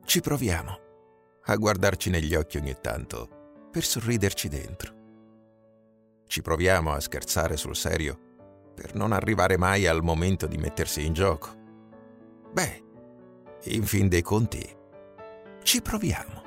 Ci proviamo a guardarci negli occhi ogni tanto per sorriderci dentro. Ci proviamo a scherzare sul serio per non arrivare mai al momento di mettersi in gioco. Beh, in fin dei conti, ci proviamo.